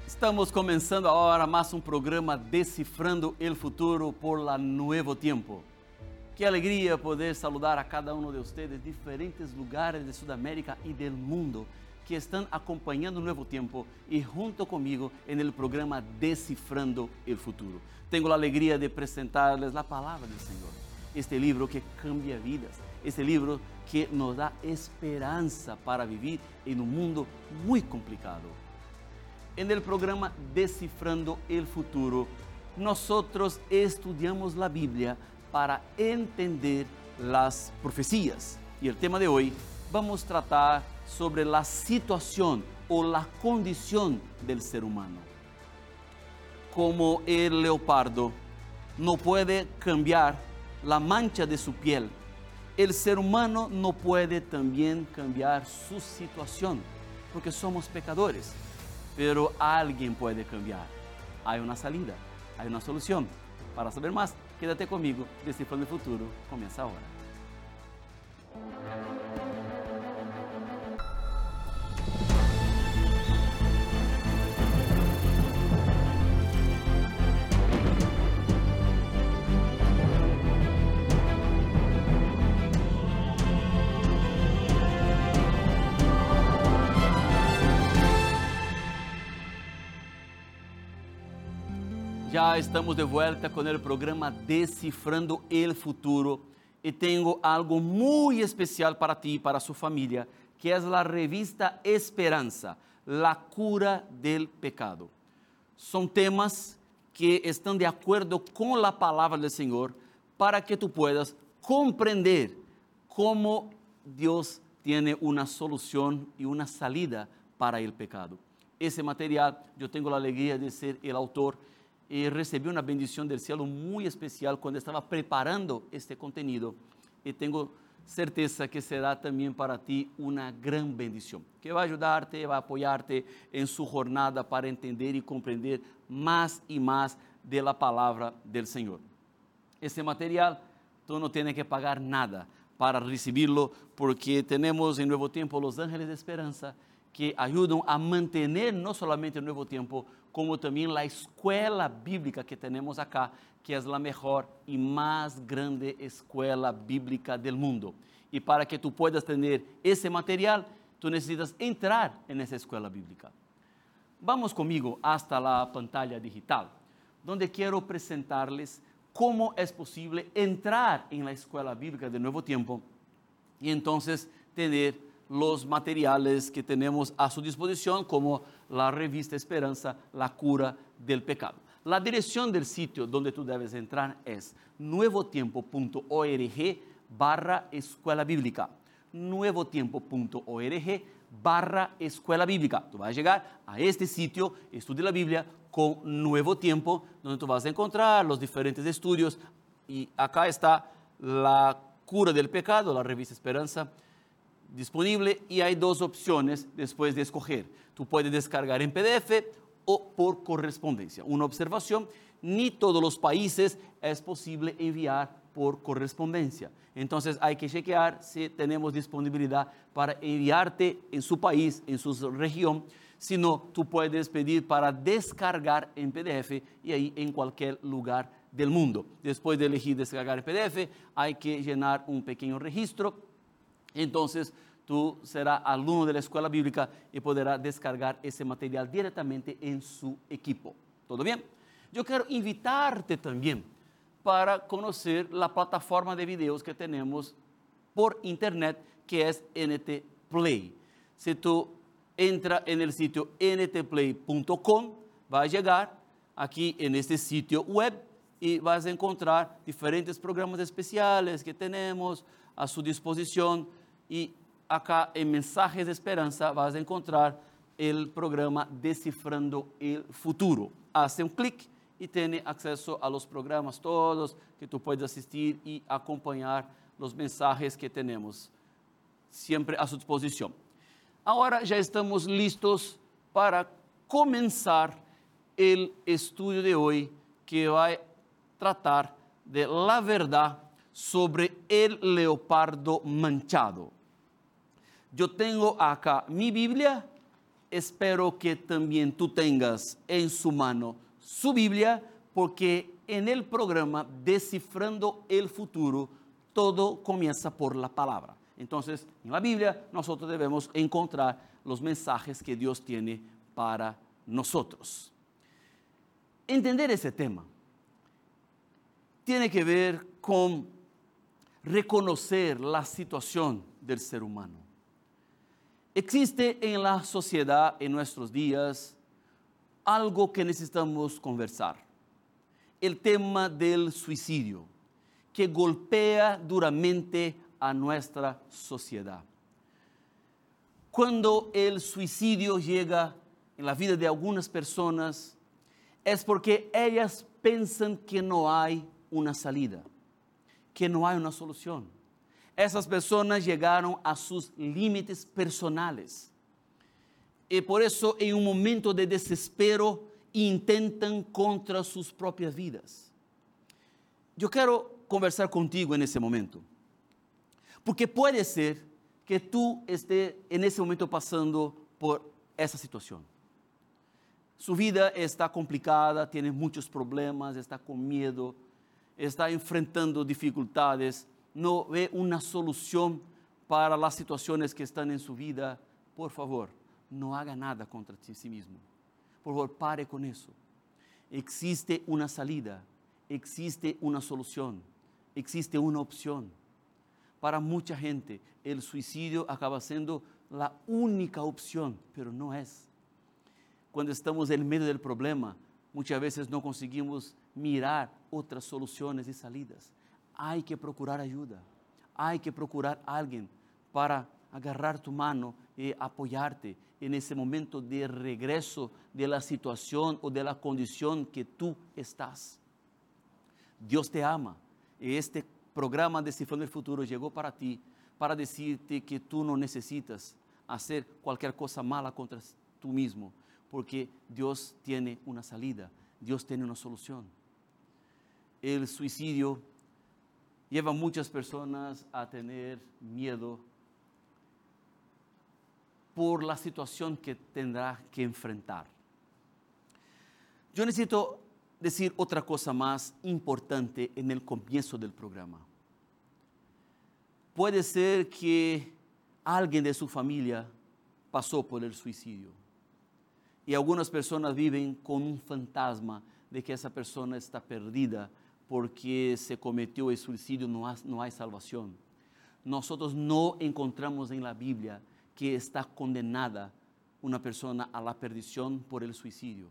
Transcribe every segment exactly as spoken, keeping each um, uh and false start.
Estamos começando agora mais um programa Decifrando el Futuro por la Nuevo Tiempo. Que alegria poder saludar a cada um de vocês de diferentes lugares de Sudamérica e do mundo que estão acompanhando o Nuevo Tiempo e junto comigo no programa Decifrando el Futuro. Tenho a alegria de apresentar-lhes a palavra do Senhor. Este livro que cambia vidas, este livro que nos dá esperança para viver em um mundo muito complicado. En el programa Decifrando el Futuro, nosotros estudiamos la Biblia para entender las profecías. Y el tema de hoy, vamos a tratar sobre la situación o la condición del ser humano. Como el leopardo no puede cambiar la mancha de su piel, el ser humano no puede también cambiar su situación, porque somos pecadores. Pero alguien puede cambiar. Hay una salida, hay una solución. Para saber más, quédate conmigo. Decifrando el Futuro comienza ahora. Já estamos de volta com o programa Decifrando el Futuro e tenho algo muito especial para ti e para sua família, que é a revista Esperança, La Cura del Pecado. São temas que estão de acordo com a palavra do Senhor para que tu puedas compreender como Deus tem uma solução e uma salida para o pecado. Esse material, eu tenho a alegria de ser o autor e recebi uma bendição do céu muito especial quando estava preparando este conteúdo e tenho certeza que será também para ti uma grande bendição, que vai ajudar-te, vai apoiar-te em sua jornada para entender e compreender mais e mais da palavra do Senhor. Este material, tu não tens que pagar nada para recebê-lo, porque temos em Novo Tempo os Ángeles de Esperança, que ajudam a manter não somente o Novo Tempo, como também a escola bíblica que temos acá, que é a melhor e mais grande escola bíblica do mundo. E para que tu puedas ter esse material, tu necessitas entrar nessa escola bíblica. Vamos comigo hasta a pantalla digital, onde quero apresentar-lhes como é possível entrar em la escola bíblica do Novo Tempo e então ter los materiales que tenemos a su disposición, como la revista Esperanza, La Cura del Pecado. La dirección del sitio donde tú debes entrar es nuevotiempo.org barra escuela bíblica. nuevotiempo.org barra escuela bíblica. Tú vas a llegar a este sitio, Estudia la Biblia con Nuevo Tiempo, donde tú vas a encontrar los diferentes estudios. Y acá está La Cura del Pecado, la revista Esperanza, disponible, y hay dos opciones después de escoger. Tú puedes descargar en P D F o por correspondencia. Una observación: ni todos los países es posible enviar por correspondencia. Entonces hay que chequear si tenemos disponibilidad para enviarte en su país, en su región. Si no, tú puedes pedir para descargar en P D F y ahí en cualquier lugar del mundo. Después de elegir descargar en P D F, hay que llenar un pequeño registro. Entonces, tú serás alumno de la escuela bíblica y podrás descargar ese material directamente en su equipo. ¿Todo bien? Yo quiero invitarte también para conocer la plataforma de videos que tenemos por internet, que es N T Play. Si tú entras en el sitio N T play punto com, vas a llegar aquí en este sitio web y vas a encontrar diferentes programas especiales que tenemos a su disposición. E acá em Mensajes de Esperança vas a encontrar o programa Decifrando el Futuro. Hace um clic e tem acesso a los programas todos que tu puedes assistir e acompanhar os mensajes que temos sempre a sua disposição. Agora já estamos listos para começar o estudo de hoje, que vai tratar de la verdade sobre el leopardo manchado. Yo tengo acá mi Biblia espero que también tú tengas en su mano su Biblia, porque en el programa Descifrando el Futuro, todo comienza por la palabra. Entonces, en la Biblia nosotros debemos encontrar los mensajes que Dios tiene para nosotros. Entender ese tema tiene que ver con reconocer la situación del ser humano. Existe en la sociedad en nuestros días algo que necesitamos conversar. El tema del suicidio, que golpea duramente a nuestra sociedad. Cuando el suicidio llega en la vida de algunas personas, es porque ellas piensan que no hay una salida, que no hay una solución. Esas personas llegaron a sus límites personales. Y por eso, en un momento de desespero, intentan contra sus propias vidas. Yo quiero conversar contigo en ese momento, porque puede ser que tú estés en ese momento pasando por esa situación. Su vida está complicada, tiene muchos problemas, está con miedo, está enfrentando dificultades, no ve una solución para las situaciones que están en su vida. Por favor, no haga nada contra sí mismo. Por favor, pare con eso. Existe una salida, existe una solución, existe una opción. Para mucha gente, el suicidio acaba siendo la única opción, pero no es. Cuando estamos en medio del problema, muchas veces no conseguimos mirar otras soluciones y salidas. Hay que procurar ayuda, hay que procurar a alguien para agarrar tu mano y apoyarte en ese momento de regreso de la situación o de la condición que tú estás. Dios te ama y este programa Descifrando el Futuro llegó para ti, para decirte que tú no necesitas hacer cualquier cosa mala contra tú mismo, porque Dios tiene una salida, Dios tiene una solución. El suicidio lleva a muchas personas a tener miedo por la situación que tendrá que enfrentar. Yo necesito decir otra cosa más importante en el comienzo del programa. Puede ser que alguien de su familia pasó por el suicidio y algunas personas viven con un fantasma de que esa persona está perdida porque se cometió el suicidio, no hay, no hay salvación. Nosotros no encontramos en la Biblia que está condenada una persona a la perdición por el suicidio,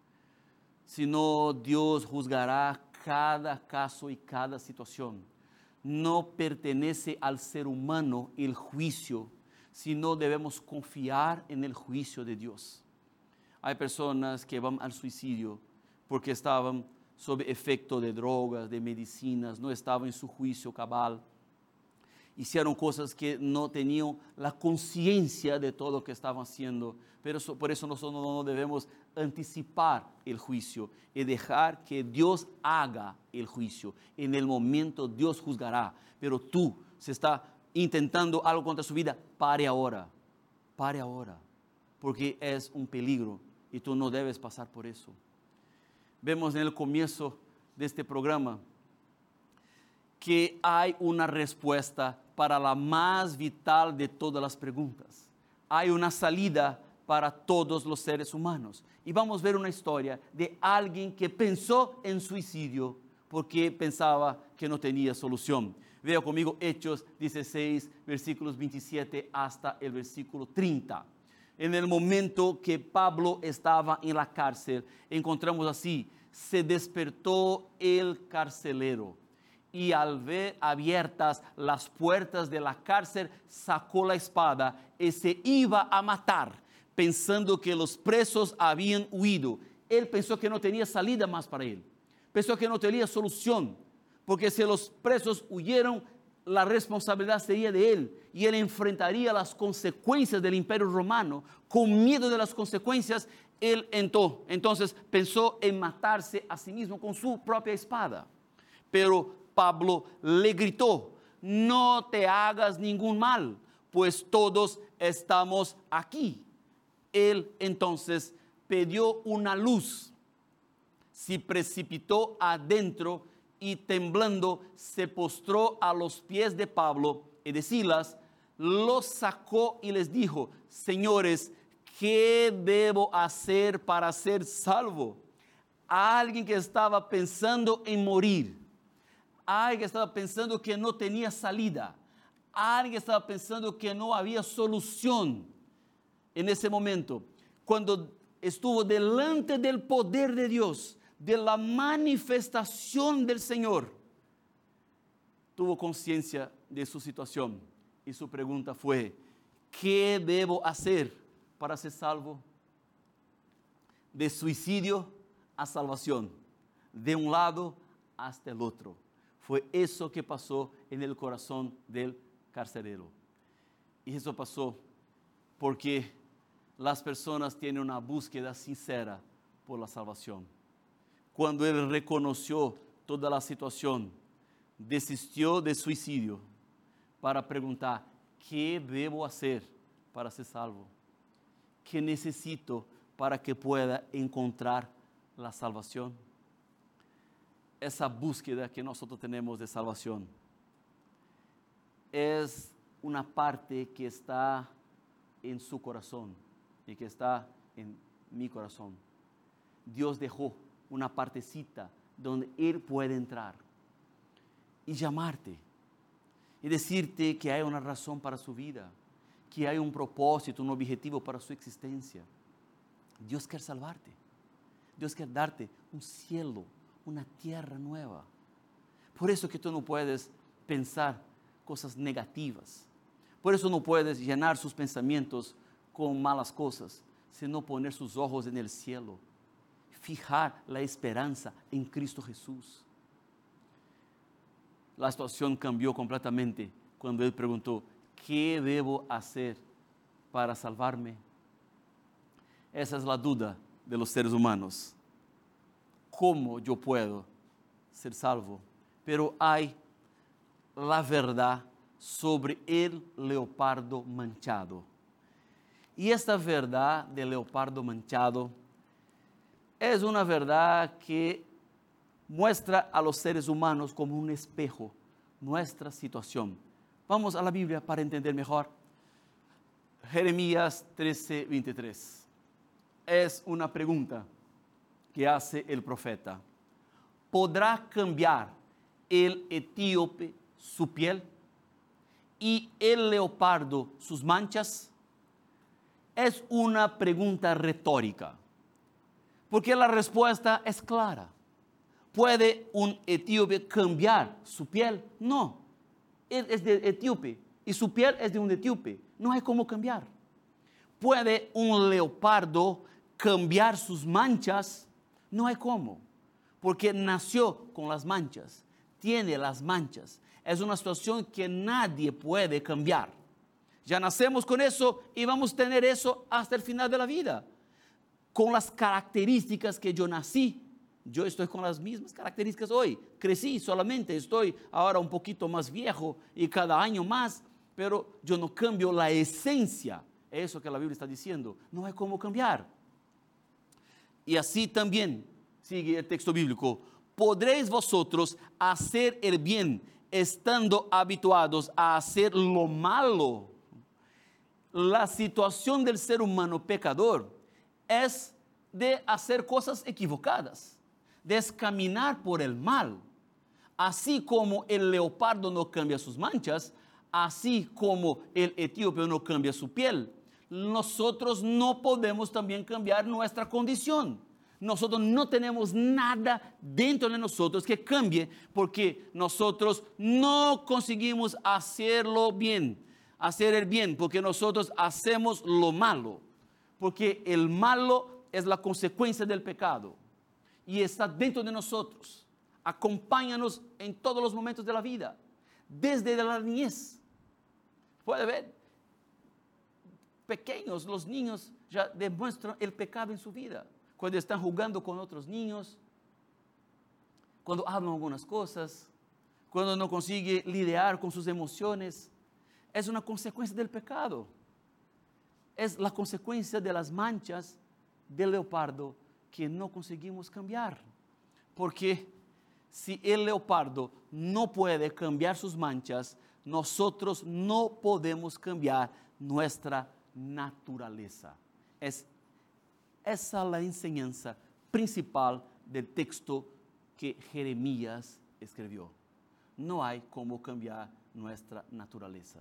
sino Dios juzgará cada caso y cada situación. No pertenece al ser humano el juicio, sino debemos confiar en el juicio de Dios. Hay personas que van al suicidio porque estaban sob efecto de drogas, de medicinas, no estaban en su juicio cabal. Hicieron cosas que no tenían la conciencia de todo lo que estaban haciendo, pero eso, por eso nosotros no debemos anticipar el juicio y dejar que Dios haga el juicio. En el momento Dios juzgará, pero tú, si está intentando algo contra su vida, pare ahora, pare ahora, porque es un peligro y tú no debes pasar por eso. Vemos en el comienzo de este programa que hay una respuesta para la más vital de todas las preguntas. Hay una salida para todos los seres humanos. Y vamos a ver una historia de alguien que pensó en suicidio porque pensaba que no tenía solución. Vea conmigo Hechos dieciséis, versículos veintisiete hasta el versículo treinta. En el momento que Pablo estaba en la cárcel, encontramos así: se despertó el carcelero y al ver abiertas las puertas de la cárcel, sacó la espada y se iba a matar, pensando que los presos habían huido. Él pensó que no tenía salida más para él, pensó que no tenía solución, porque si los presos huyeron, la responsabilidad sería de él y él enfrentaría las consecuencias del Imperio Romano. Con miedo de las consecuencias, él entró, entonces pensó en matarse a sí mismo con su propia espada. Pero Pablo le gritó: no te hagas ningún mal, pues todos estamos aquí. Él entonces pidió una luz, se precipitó adentro y temblando se postró a los pies de Pablo y de Silas, los sacó y les dijo: señores, ¿qué debo hacer para ser salvo? Alguien que estaba pensando en morir, alguien que estaba pensando que no tenía salida, alguien que estaba pensando que no había solución en ese momento, cuando estuvo delante del poder de Dios, de la manifestación del Señor, tuvo conciencia de su situación y su pregunta fue: ¿qué debo hacer para ser salvo? De suicidio a salvación, de un lado hasta el otro. Fue eso que pasó en el corazón del carcelero. Y eso pasó porque las personas tienen una búsqueda sincera por la salvación. Cuando él reconoció toda la situación, desistió de suicidio para preguntar: ¿qué debo hacer para ser salvo? ¿Qué necesito para que pueda encontrar la salvación? Esa búsqueda que nosotros tenemos de salvación es una parte que está en su corazón y que está en mi corazón. Dios dejó una partecita donde Él puede entrar y llamarte y decirte que hay una razón para su vida, que hay un propósito, un objetivo para su existencia. Dios quiere salvarte. Dios quiere darte un cielo, una tierra nueva. Por eso que tú no puedes pensar cosas negativas. Por eso no puedes llenar sus pensamientos con malas cosas, sino poner sus ojos en el cielo. Fijar la esperanza en Cristo Jesús. La situación cambió completamente cuando él preguntó: ¿qué debo hacer para salvarme? Esa es la duda de los seres humanos. ¿Cómo yo puedo ser salvo? Pero hay la verdad sobre el leopardo manchado. Y esta verdad del leopardo manchado es una verdad que muestra a los seres humanos como un espejo nuestra situación. Vamos a la Biblia para entender mejor. Jeremías trece, veintitrés. Es una pregunta que hace el profeta: ¿podrá cambiar el etíope su piel y el leopardo sus manchas? Es una pregunta retórica, porque la respuesta es clara. ¿Puede un etíope cambiar su piel? No. Él es de etíope y su piel es de un etíope. No hay cómo cambiar. ¿Puede un leopardo cambiar sus manchas? No hay cómo, porque nació con las manchas, tiene las manchas. Es una situación que nadie puede cambiar. Ya nacemos con eso y vamos a tener eso hasta el final de la vida. Con las características que yo nací, yo estoy con las mismas características hoy. Crecí solamente, estoy ahora un poquito más viejo y cada año más, pero yo no cambio la esencia. Es eso que la Biblia está diciendo. No hay cómo cambiar. Y así también sigue el texto bíblico: ¿podréis vosotros hacer el bien estando habituados a hacer lo malo? La situación del ser humano pecador es de hacer cosas equivocadas, de caminar por el mal. Así como el leopardo no cambia sus manchas, así como el etíope no cambia su piel, nosotros no podemos también cambiar nuestra condición. Nosotros no tenemos nada dentro de nosotros que cambie, porque nosotros no conseguimos hacerlo bien, hacer el bien, porque nosotros hacemos lo malo, porque el malo es la consecuencia del pecado y está dentro de nosotros. Acompáñanos en todos los momentos de la vida, desde la niñez. Puede ver, pequeños, los niños ya demuestran el pecado en su vida. Cuando están jugando con otros niños, cuando hablan algunas cosas, cuando no consigue lidiar con sus emociones, es una consecuencia del pecado. es la consecuencia de las manchas del leopardo que no conseguimos cambiar. Porque si el leopardo no puede cambiar sus manchas, nosotros no podemos cambiar nuestra naturaleza. Es esa la enseñanza principal del texto que Jeremías escribió. No hay cómo cambiar nuestra naturaleza.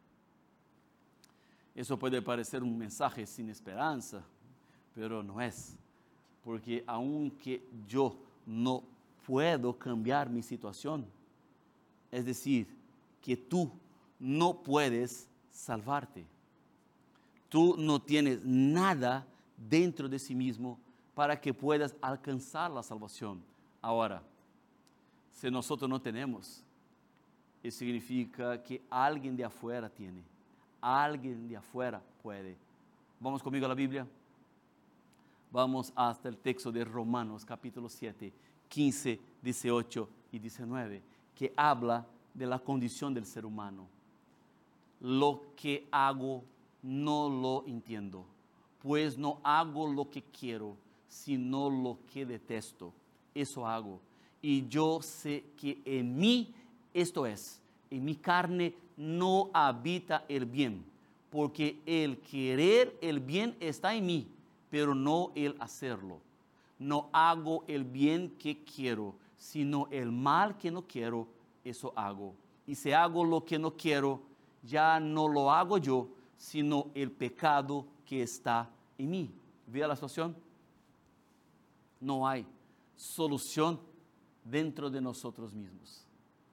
Eso puede parecer un mensaje sin esperanza, pero no es. Porque aunque yo no puedo cambiar mi situación, es decir, que tú no puedes salvarte. Tú no tienes nada dentro de sí mismo para que puedas alcanzar la salvación. Ahora, si nosotros no tenemos, eso significa que alguien de afuera tiene. Alguien de afuera puede. Vamos conmigo a la Biblia. Vamos hasta el texto de Romanos capítulo siete, quince, dieciocho y diecinueve, que habla de la condición del ser humano. Lo que hago no lo entiendo, pues no hago lo que quiero, sino lo que detesto. Eso hago. Y yo sé que en mí, esto es, en mi carne no habita el bien, porque el querer el bien está en mí, pero no el hacerlo. No hago el bien que quiero, sino el mal que no quiero, eso hago. Y si hago lo que no quiero, ya no lo hago yo, sino el pecado que está en mí. ¿Ve la situación? No hay solución dentro de nosotros mismos.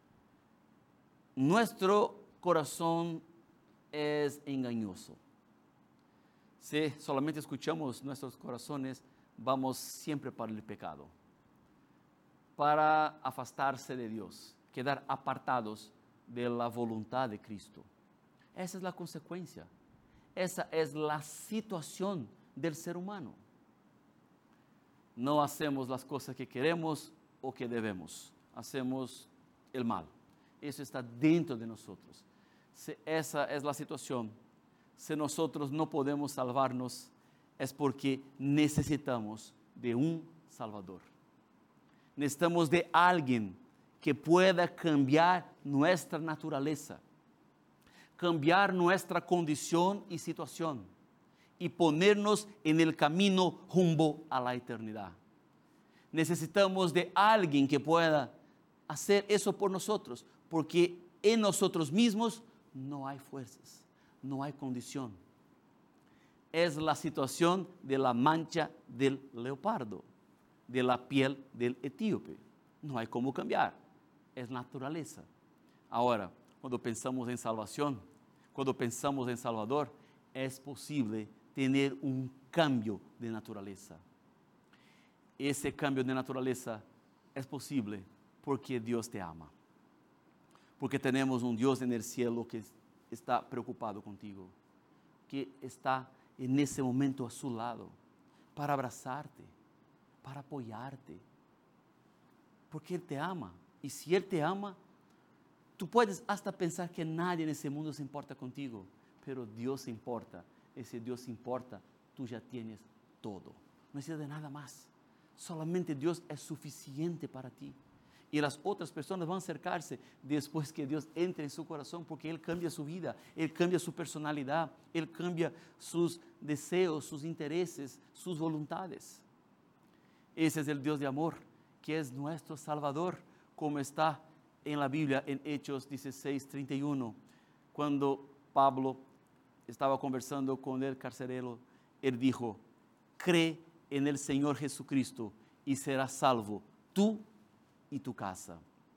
Nuestro corazón es engañoso. Si solamente escuchamos nuestros corazones, vamos siempre para el pecado, para afastarse de Dios, quedar apartados de la voluntad de Cristo. Esa es la consecuencia. Esa es la situación del ser humano. No hacemos las cosas que queremos o que debemos. Hacemos el mal. Eso está dentro de nosotros. Si esa es la situación. Si nosotros no podemos salvarnos, es porque necesitamos de un Salvador. Necesitamos de alguien que pueda cambiar nuestra naturaleza, cambiar nuestra condición y situación y ponernos en el camino rumbo a la eternidad. Necesitamos de alguien que pueda hacer eso por nosotros, porque en nosotros mismos no hay fuerzas, no hay condición. Es la situación de la mancha del leopardo, de la piel del etíope. No hay cómo cambiar, es naturaleza. Ahora, cuando pensamos en salvación, cuando pensamos en Salvador, es posible tener un cambio de naturaleza. Ese cambio de naturaleza es posible porque Dios te ama. Porque tenemos un Dios en el cielo que está preocupado contigo, que está en ese momento a su lado para abrazarte, para apoyarte, porque Él te ama. Y si Él te ama, tú puedes hasta pensar que nadie en ese mundo se importa contigo, pero Dios se importa. Y si Dios se importa, tú ya tienes todo. No necesitas de nada más. Solamente Dios es suficiente para ti. Y las otras personas van a acercarse después que Dios entre en su corazón, porque Él cambia su vida, Él cambia su personalidad, Él cambia sus deseos, sus intereses, sus voluntades. Ese es el Dios de amor, que es nuestro Salvador, como está en la Biblia en Hechos dieciséis, treinta y uno, cuando Pablo estaba conversando con el carcelero, él dijo: cree en el Señor Jesucristo y serás salvo tú y tu casa.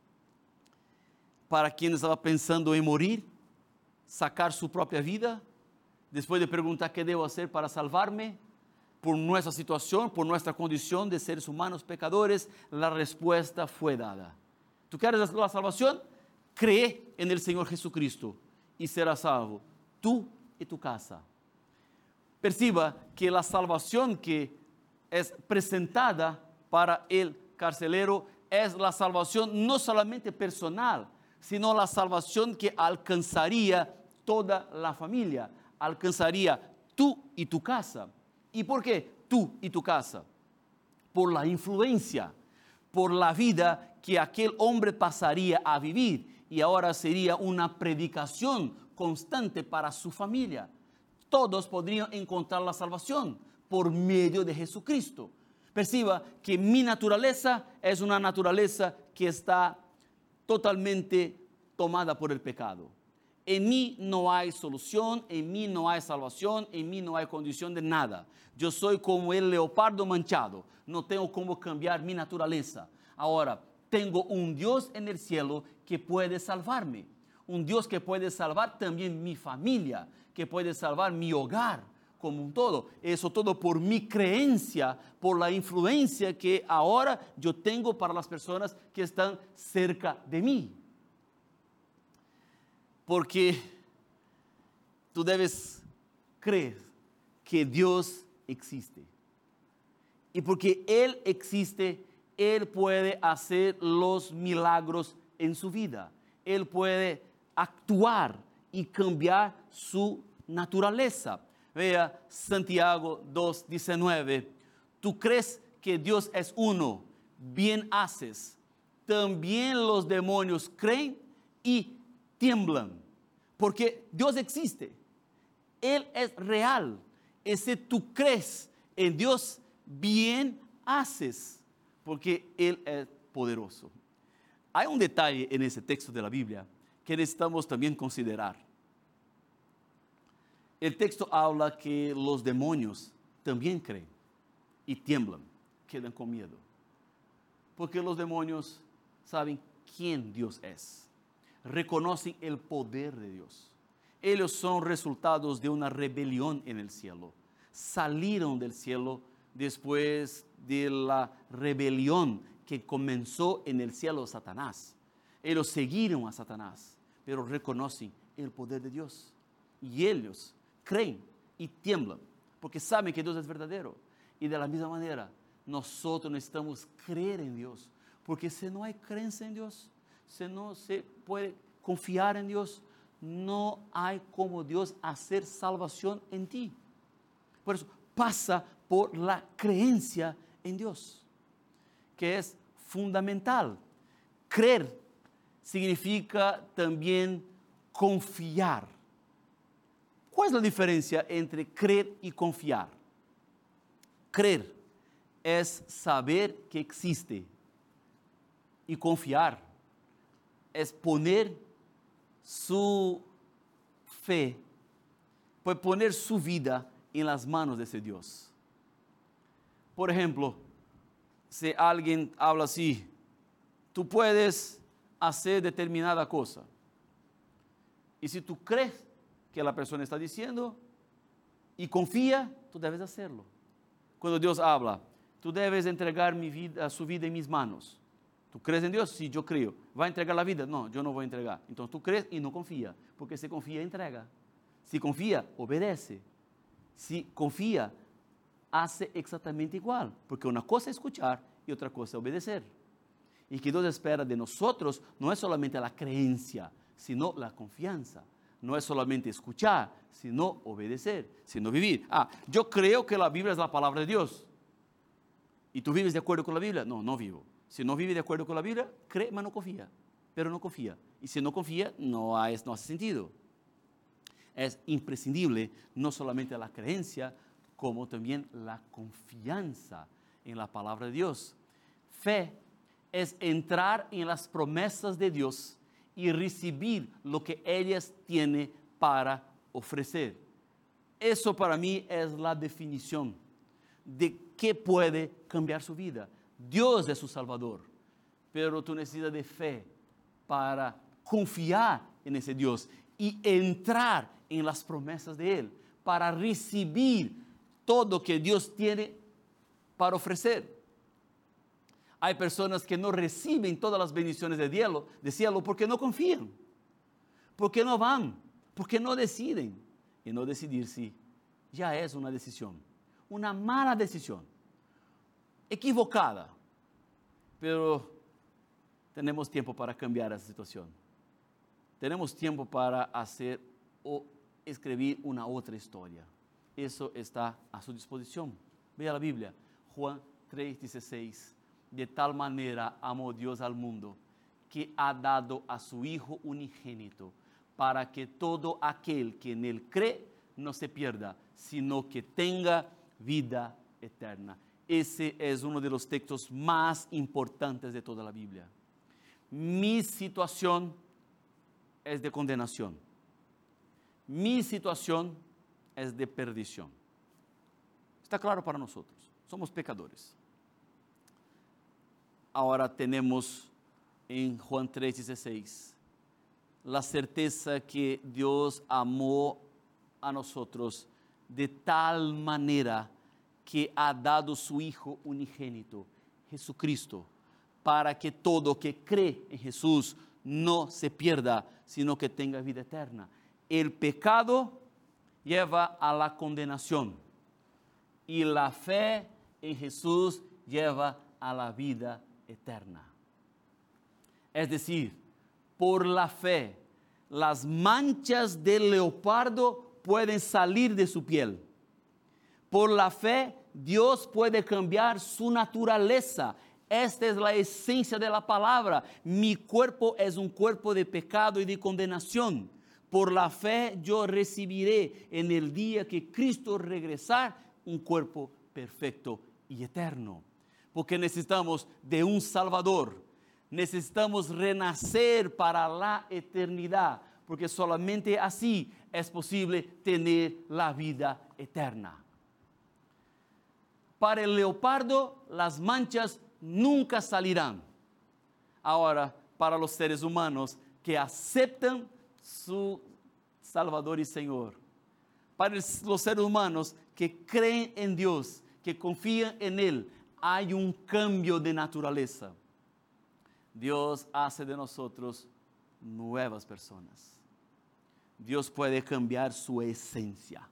Para quien estaba pensando en morir, sacar su propia vida, después de preguntar qué debo hacer para salvarme, por nuestra situación, por nuestra condición de seres humanos pecadores, la respuesta fue dada. ¿Tú quieres la salvación? Cree en el Señor Jesucristo y serás salvo tú y tu casa. Perciba que la salvación que es presentada para el carcelero es la salvación no solamente personal, sino la salvación que alcanzaría toda la familia, alcanzaría tú y tu casa. ¿Y por qué tú y tu casa? Por la influencia, por la vida que aquel hombre pasaría a vivir y ahora sería una predicación constante para su familia. Todos podrían encontrar la salvación por medio de Jesucristo. Perciba que mi naturaleza es una naturaleza que está totalmente tomada por el pecado. En mí no hay solución, en mí no hay salvación, en mí no hay condición de nada. Yo soy como el leopardo manchado, no tengo cómo cambiar mi naturaleza. Ahora, tengo un Dios en el cielo que puede salvarme. Un Dios que puede salvar también mi familia, que puede salvar mi hogar como un todo. Eso todo por mi creencia, por la influencia que ahora yo tengo para las personas que están cerca de mí. Porque tú debes creer que Dios existe. Y porque Él existe, Él puede hacer los milagros en su vida. Él puede actuar y cambiar su naturaleza. Vea Santiago dos diecinueve. Tú crees que Dios es uno, bien haces. También los demonios creen y tiemblan, porque Dios existe, Él es real, y si tú crees en Dios, bien haces, porque Él es poderoso. Hay un detalle en ese texto de la Biblia que necesitamos también considerar. El texto habla que los demonios también creen y tiemblan, quedan con miedo, porque los demonios saben quién Dios es. Reconocen el poder de Dios. Ellos son resultados de una rebelión en el cielo. Salieron del cielo después de la rebelión que comenzó en el cielo Satanás. Ellos siguieron a Satanás, pero reconocen el poder de Dios. Y ellos creen y tiemblan, porque saben que Dios es verdadero. Y de la misma manera, nosotros necesitamos creer en Dios, porque si no hay creencia en Dios, si no se puede confiar en Dios, no hay como Dios hacer salvación en ti. Por eso pasa por la creencia en Dios, que es fundamental. Creer significa también confiar. ¿Cuál es la diferencia entre creer y confiar? Creer es saber que existe, y confiar es poner su fe, pues poner su vida en las manos de ese Dios. Por ejemplo, si alguien habla así, tú puedes hacer determinada cosa. Y si tú crees que la persona está diciendo y confía, tú debes hacerlo. Cuando Dios habla, tú debes entregar mi vida, su vida en mis manos. ¿Tú crees en Dios? Sí, yo creo. ¿Va a entregar la vida? No, yo no voy a entregar. Entonces tú crees y no confía, porque si confía, entrega. Si confía, obedece. Si confía, hace exactamente igual, porque una cosa es escuchar y otra cosa es obedecer. Y que Dios espera de nosotros no es solamente la creencia, sino la confianza. No es solamente escuchar, sino obedecer, sino vivir. Ah, yo creo que la Biblia es la palabra de Dios. ¿Y tú vives de acuerdo con la Biblia? No, no vivo. Si no vive de acuerdo con la Biblia, cree, pero no confía. Pero no confía. Y si no confía, no, hay, no hace sentido. Es imprescindible no solamente la creencia, como también la confianza en la palabra de Dios. Fe es entrar en las promesas de Dios y recibir lo que ellas tienen para ofrecer. Eso para mí es la definición de qué puede cambiar su vida. Dios es su Salvador, pero tú necesitas de fe para confiar en ese Dios y entrar en las promesas de Él, para recibir todo que Dios tiene para ofrecer. Hay personas que no reciben todas las bendiciones del cielo, del cielo porque no confían, porque no van, porque no deciden. Y no decidirse ya es una decisión, una mala decisión, equivocada. Pero tenemos tiempo para cambiar esa situación. Tenemos tiempo para hacer o escribir una otra historia. eso está a su disposición. Vea la Biblia, Juan tres dieciséis. De tal manera amó Dios al mundo, que ha dado a su Hijo unigénito, para que todo aquel que en él cree no se pierda, sino que tenga vida eterna. Ese es uno de los textos más importantes de toda la Biblia. Mi situación es de condenación. Mi situación es de perdición. Está claro para nosotros. Somos pecadores. Ahora tenemos en Juan tres dieciséis la certeza que Dios amó a nosotros de tal manera que ha dado su Hijo unigénito, Jesucristo, para que todo que cree en Jesús no se pierda, sino que tenga vida eterna. El pecado lleva a la condenación y la fe en Jesús lleva a la vida eterna. Es decir, por la fe, las manchas del leopardo pueden salir de su piel. Por la fe, Dios puede cambiar su naturaleza. Esta es la esencia de la palabra. Mi cuerpo es un cuerpo de pecado y de condenación. Por la fe yo recibiré en el día que Cristo regresar un cuerpo perfecto y eterno. Porque necesitamos de un Salvador. Necesitamos renacer para la eternidad. Porque solamente así es posible tener la vida eterna. Para el leopardo, las manchas nunca salirán. Ahora, para los seres humanos que aceptan su Salvador y Señor, para los seres humanos que creen en Dios, que confían en Él, hay un cambio de naturaleza. Dios hace de nosotros nuevas personas. Dios puede cambiar su esencia.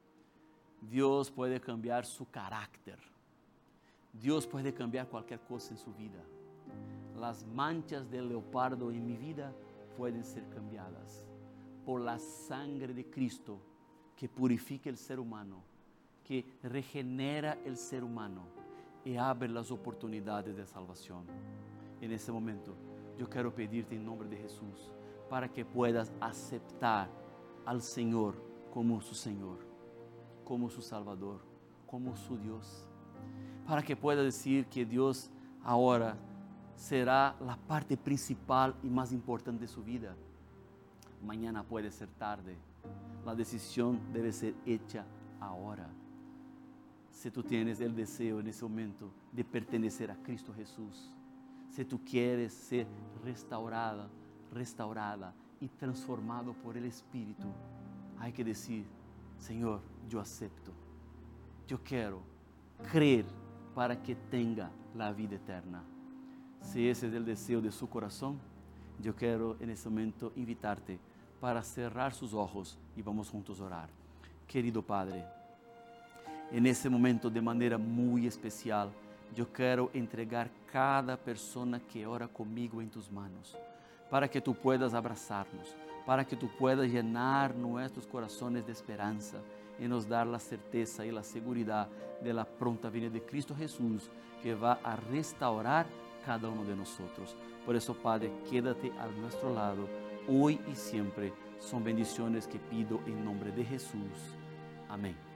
Dios puede cambiar su carácter. Dios puede cambiar cualquier cosa en su vida. Las manchas del leopardo en mi vida pueden ser cambiadas por la sangre de Cristo que purifica el ser humano, que regenera el ser humano y abre las oportunidades de salvación. En ese momento, yo quiero pedirte en nombre de Jesús para que puedas aceptar al Señor como su Señor, como su Salvador, como su Dios. Para que puedas decir que Dios ahora será la parte principal y más importante de su vida. Mañana puede ser tarde. La decisión debe ser hecha ahora. Si tú tienes el deseo en ese momento de pertenecer a Cristo Jesús, si tú quieres ser restaurada, restaurada y transformado por el Espíritu, hay que decir: Señor, yo acepto, yo quiero creer para que tenga la vida eterna. Si ese es el deseo de su corazón, yo quiero en este momento invitarte para cerrar sus ojos y vamos juntos a orar. Querido Padre, en ese momento de manera muy especial, yo quiero entregar cada persona que ora conmigo en tus manos, para que tú puedas abrazarnos, para que tú puedas llenar nuestros corazones de esperanza y nos dar la certeza y la seguridad de la pronta venida de Cristo Jesús, que va a restaurar cada uno de nosotros. Por eso, Padre, quédate a nuestro lado, hoy y siempre. Son bendiciones que pido en nombre de Jesús. Amén.